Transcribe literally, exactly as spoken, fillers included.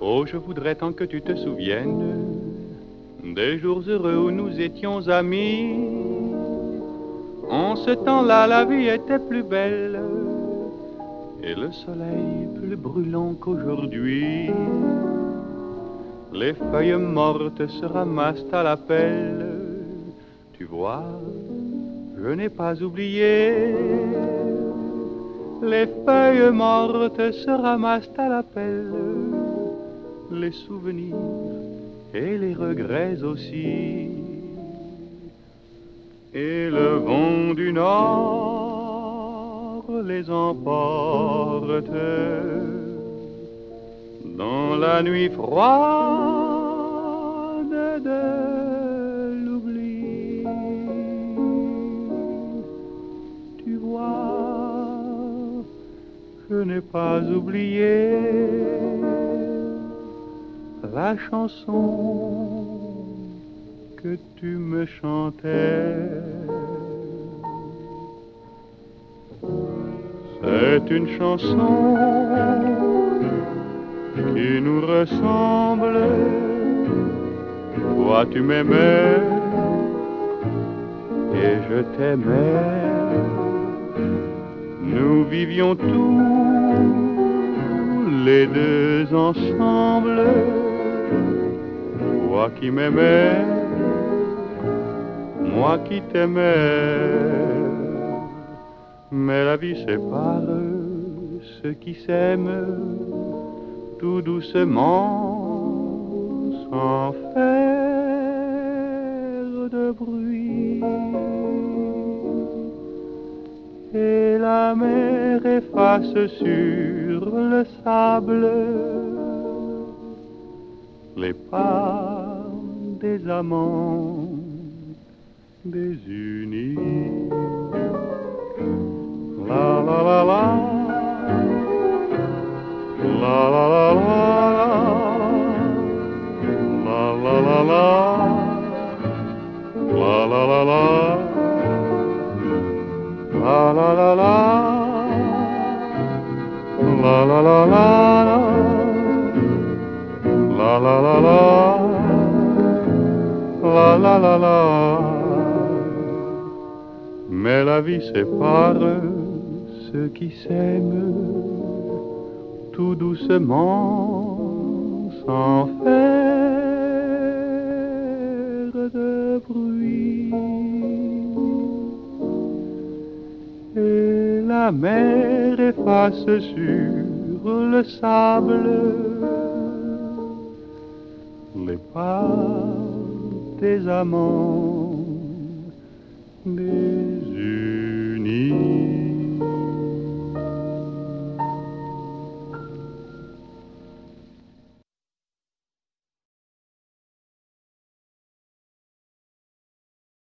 Oh, je voudrais tant que tu te souviennes des jours heureux où nous étions amis. En ce temps-là, la vie était plus belle et le soleil plus brûlant qu'aujourd'hui. Les feuilles mortes se ramassent à la pelle. Tu vois, je n'ai pas oublié. Les feuilles mortes se ramassent à la pelle. Les souvenirs et les regrets aussi. Et le vent du nord les emporte dans la nuit froide de l'oubli. Tu vois, je n'ai pas oublié la chanson que tu me chantais. C'est une chanson qui nous ressemble. Toi tu m'aimais et je t'aimais. Nous vivions tous les deux ensemble. Toi qui m'aimais, moi qui t'aimais. Mais la vie sépare ceux qui s'aiment tout doucement, sans faire de bruit. Et la mer efface sur le sable les pas des amants désunis. La la la la, la la la la, la la la la, la la la la, la la la la, la la la la, la la la la, la la la la. Mais la vie sépare ceux qui s'aiment tout doucement, sans faire de bruit. Et la mer efface sur le sable les pas des amants, des